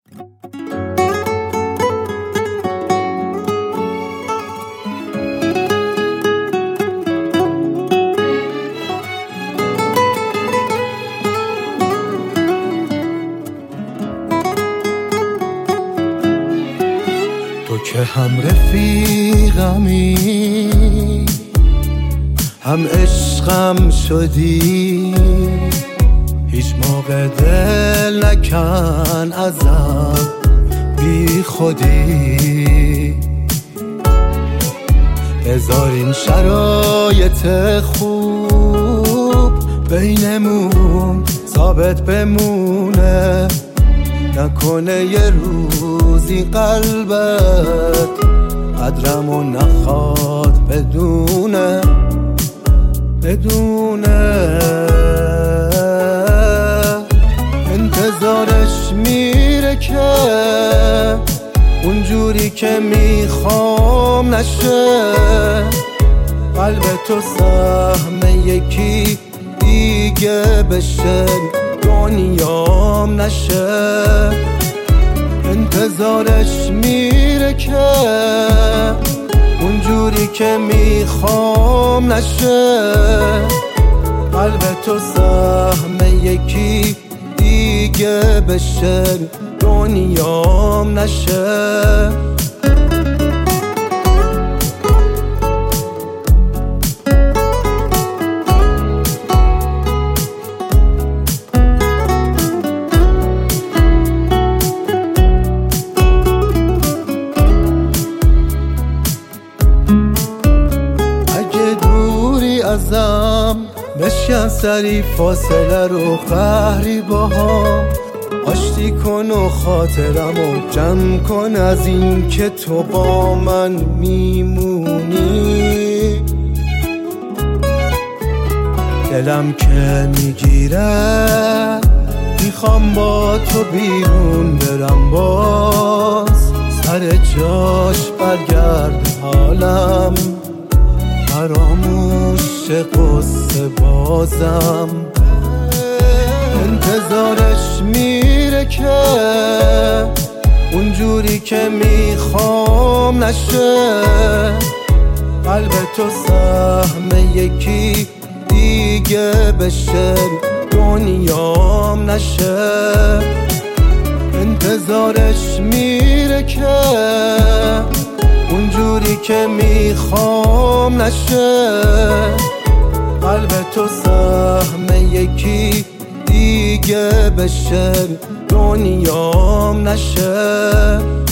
تو که هم رفیقمی هم عشقم شدی، هیچ موقع دل نکن ازم بی خودی. هزار این شرایط خوب بینمون ثابت بمونه، نکنه یه روزی قلبت قدرمو نخواد بدونه انتظارش میره که اونجوری که میخوام نشه، قلب تو سهم یکی دیگه بشه، دنیام نشه. انتظارش میره که اونجوری که میخوام نشه، قلب تو سهم یکی دیگه بشه، دنیام نشه. ازم بشکن سری فاصله رو قهری با هم، آشتی کن و خاطرمو جمع کن از این که تو با من میمونی. دلم که میگیره میخوام با تو بیرون برم، باز سر جاش برگرد حالم، فراموش قصه بازم. انتظارش میره که اونجوری که میخوام نشه، قلب تو سهم یکی دیگه بشه، دنیام نشه. انتظارش میره که اونجوری که میخوام نشه، قلب تو سهم یکی دیگه بشه، دنیام نشه.